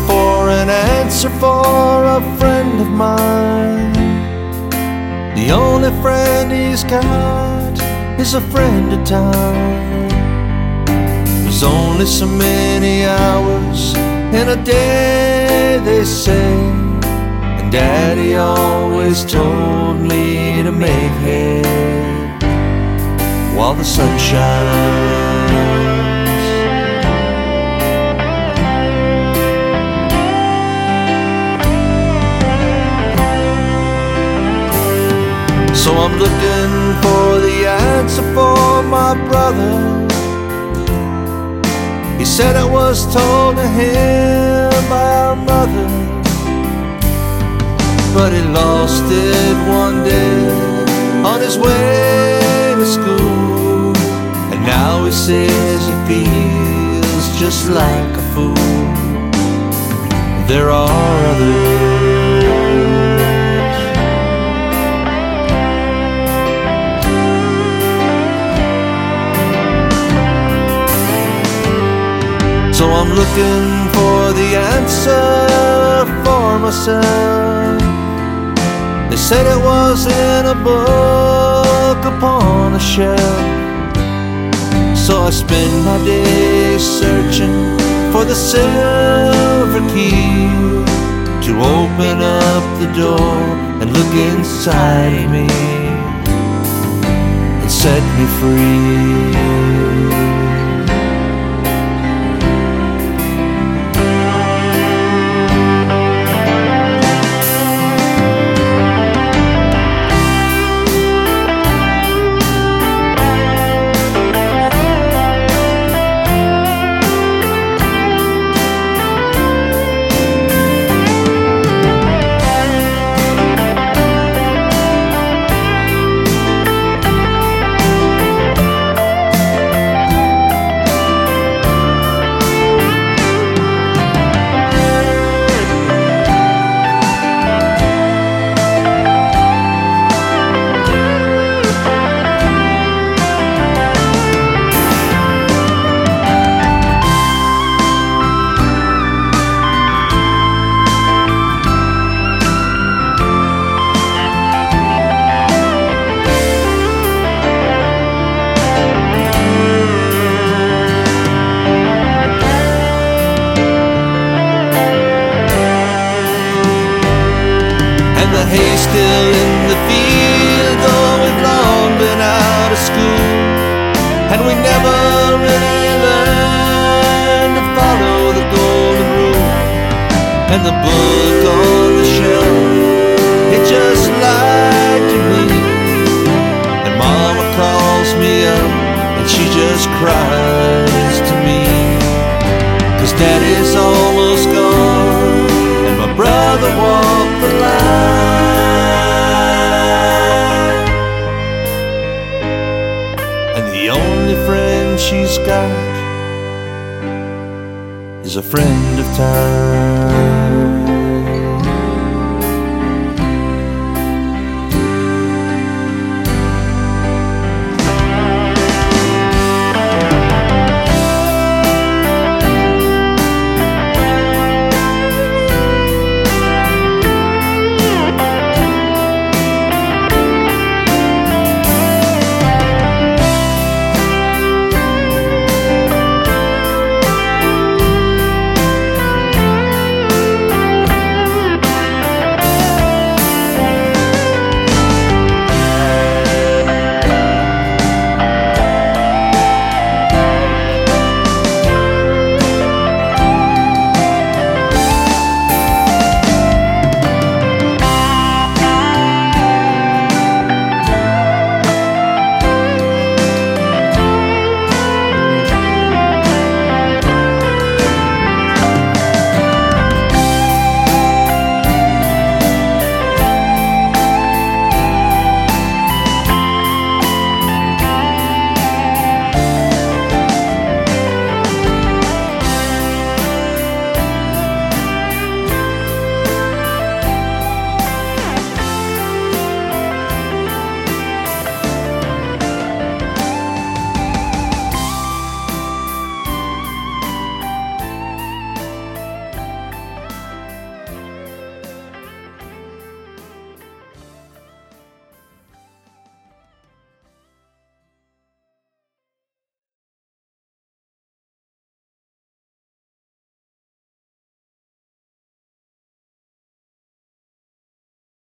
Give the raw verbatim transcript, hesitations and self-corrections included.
for an answer for a friend of mine. The only friend he's got is a friend of time. There's only so many hours in a day, they say, and Daddy always told me to make hay while the sun shines. So I'm looking for the answer for my brother. He said it was told to him by our mother, but he lost it one day on his way to school. And now he says he feels just like a fool. There are others. So I'm looking for the answer for myself. They said it was in a book upon a shelf. So I spend my days searching for the silver key to open up the door and look inside me and set me free. The hay's still in the field, though we've long been out of school, and we never really learned to follow the golden rule. And the book on the shelf, it just lied to me. And Mama calls me up and she just cries to me, 'cause Daddy's almost gone and my brother walked the line. The only friend she's got is a friend of time.